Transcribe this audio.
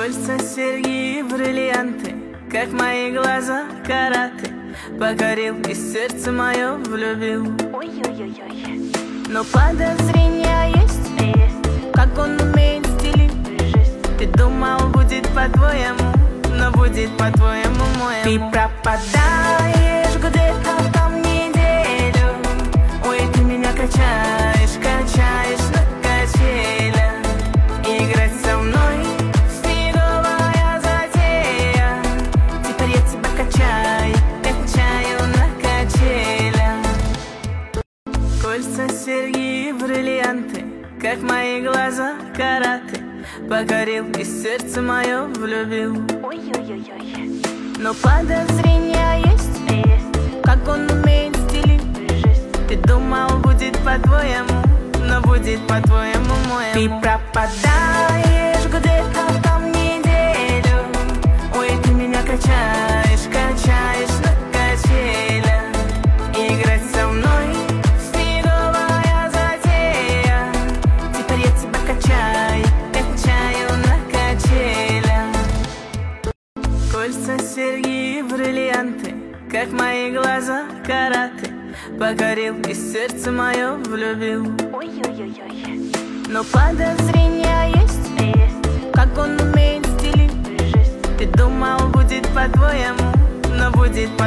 Кольца, серьги, бриллианты, как мои глаза караты. Покорил и сердце мое влюбил. Ой-ой-ой-ой. Но подозрения есть, как он умеет стилить. Ты думал, будет по-твоему, но будет по-твоему моему. Ты пропадаешь где-то там неделю. Ой, ты меня качаешь, качаешь на качелях. Играть со мной фиговая затея. Теперь я тебя качаю, качаю на качелях. Кольца, серьги, бриллианты, как мои глаза караты. Покорил и сердце мое влюбил. Ой-ой-ой-ой. Но подозрения есть, как он умеет стилить. Ты думал, будет по-твоему, но будет по-твоему моему. Ты пропадаешь где-то там неделю. Ой, ты меня качаешь, качаешь на качелях. Играть со мной фиговая затея. Теперь я тебя качаю, качаю на качелях. Кольца, серьги, бриллианты, как мои глаза караты. Покорил и сердце мое влюбил. Ой-ой-ой-ой. Но подозрения есть, как он умеет стилить. Ты думал, будет по-твоему, но будет по